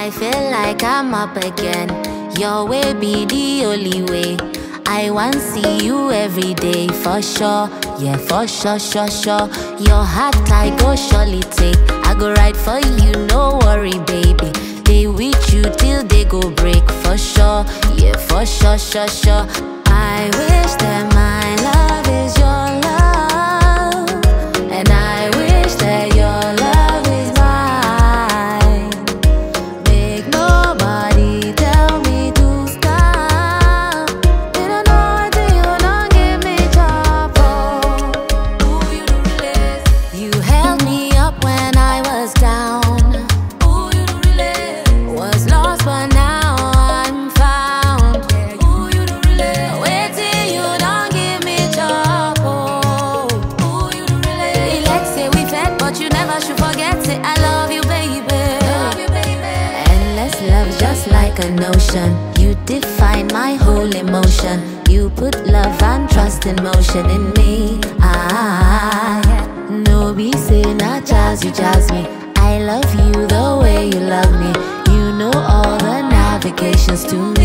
I feel like I'm up again. Your way be the only way. I want see you every day for sure. Yeah, for sure, sure, sure. Your heart I go surely take. I go ride for you, no worry, baby. They with you till they go break for sure. Yeah, for sure, sure, sure. I wish that my love is your love, and I wish that your love is mine. Make nobody tell me to stop. You don't know until you don't give me trouble. Ooh, you do relate. You held me up when I was down. Ooh, you do relate. Was lost but now I'm found. Ooh, you do relate. Wait till you don't give me trouble. Ooh, you do relate. Let's say we fed, but you never should forget it. I love you, baby. Love you, baby. Endless love just like an ocean. You define my whole emotion. You put love and trust in motion in me. No be say not jazz, you jazz me. I love you the way you love me. You know all the navigations to me.